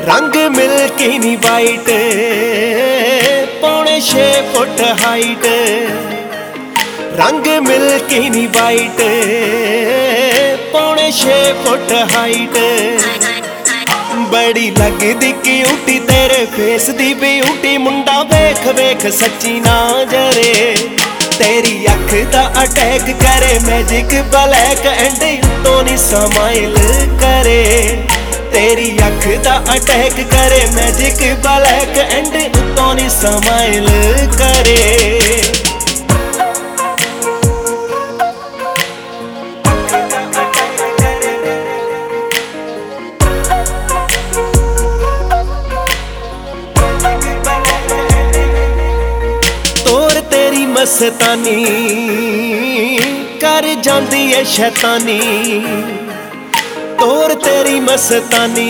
रंग मिल्की नी वाइट पौने 6 फुट हाइट। रंग मिल्की नी वाइट पौने 6 फुट हाइट। बड़ी लगदी क्यूटी तेरे फेस दी ब्यूटी। मुंडा वेख वेख सच्ची ना जरे। तेरी अख दा अटैक करे मैजिक ब्लैक एंड तो नी समाइल करे। तेरी अख दा अटैक करे मैजिक ब्लैक एंड तो नी समाइल करे। तोर तेरी मस्तानी कर जांदी है शैतानी। तोर तेरी मस्तानी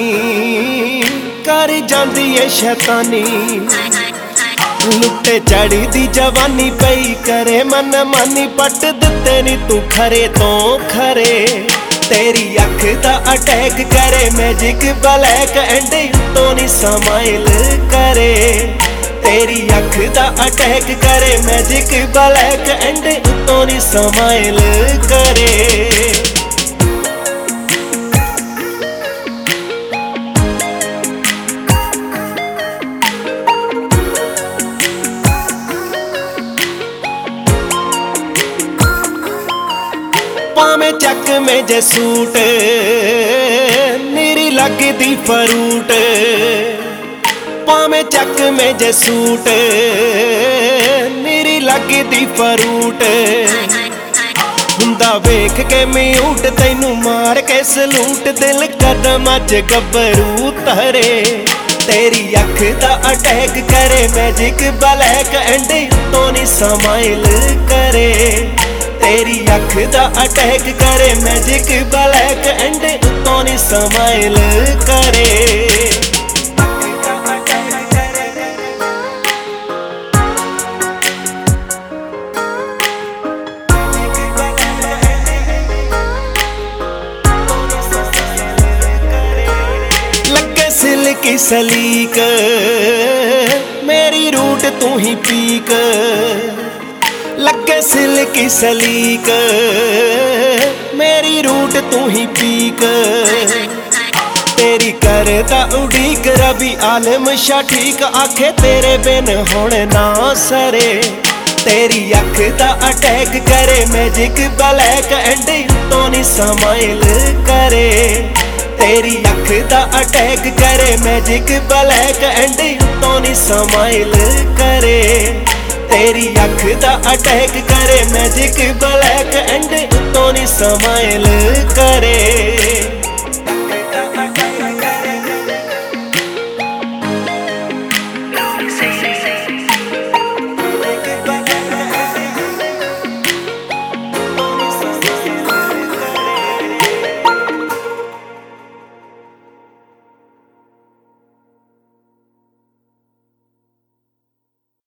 कर जांदी है शैतानी। लुट्टे चढ़ी दी जवानी पई करे मन मानी। पट दिते नी तू खरे तो खरे। तेरी अख दा अटैक करे मैजिक ब्लैक एंड तो नी समाइल करे। तेरी अख दा अटैक करे मैजिक ब्लैक एंड तो नी समाइल करे। पावे चक में जे सूट मेरी लगदी फ्रूट। पावे चक में जे सूट मेरी लगदी फ्रूट। हुंदा वेख के म्यूट तैनू मार के सलूट। दिल कदम च गब्बरू तरे। तेरी अख दा अटैक करे मैजिक ब्लैक एंड तो नी समाइल करे। तेरी अख दा अटैक करे मैजिक ब्लैक एंड तो नी समाइल करे। लगे सिल्की सलीक मेरी रूट तू ही पीक। लगे सिल्की सलीक मेरी रूट तू ही पीक। तेरी करदा उड़ीक रवि आलम शाह ठीक। आखे तेरे बिन हुण ना सरे। तेरी अख दा अटैक करे मैजिक ब्लैक एंड तो नी समाइल करे। तेरी अख दा अटैक करे मैजिक ब्लैक एंड तो नी समाइल करे। तेरी अख दा अटैक करे मैजिक ब्लैक एंड तो नी समाइल करे।